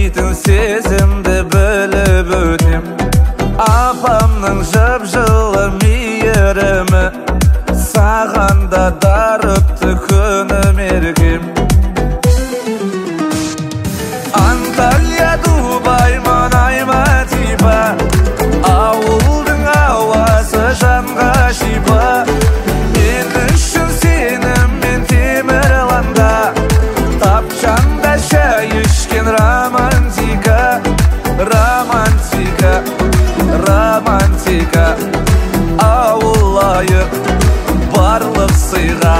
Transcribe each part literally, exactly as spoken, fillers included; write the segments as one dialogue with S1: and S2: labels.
S1: дейтін сезімді біліп өтем. Апамның жып-жылы мейірімі саған да дарыпты күнім еркем. Анталия, Дубай, Манай, Матиба, ауылдың ауасы жанға шипа. Мен үшін сеніммен Темірланда тапчанда шай ішкен романтика, романтика, романтика. Ауыл лайық барлық сыйға.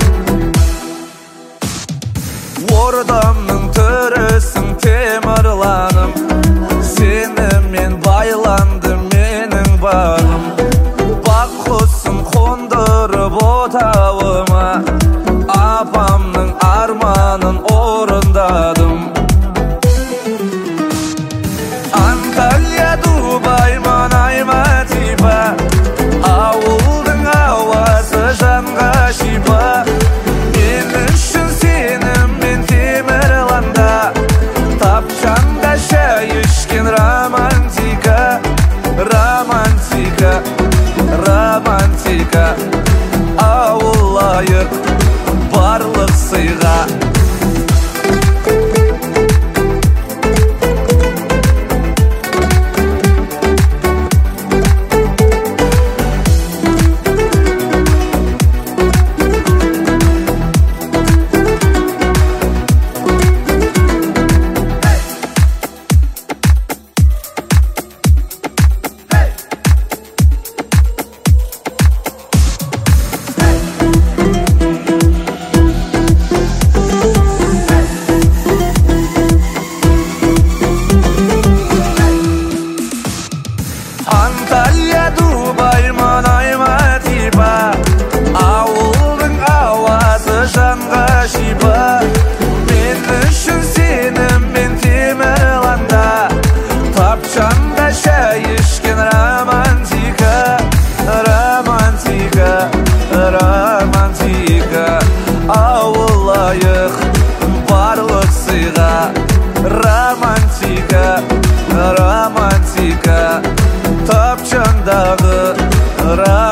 S1: Ордамның түрісің Темірланым, сенімен байланды менің бағым. Бақ құсын қондырып отауыма, апамның арманын орындадым. Анталия, Дубай, Манай, Матиба, ауылдың ауасы жанға шипа. Мен үшін сеніммен Темірланда тапчанда шай ішкен романтика, романтика, романтика. Ауыл лайық барлық сыйға. Анталия, Дубай, Манай, Матиба, ауылдың ауасы жанға шипа. Мен үшін сеніммен Темірланда тапчанда шай ішкен романтика, романтика, романтика. Ауыл лайық барлық сыйға. Романтика, романтика. Тапчандағы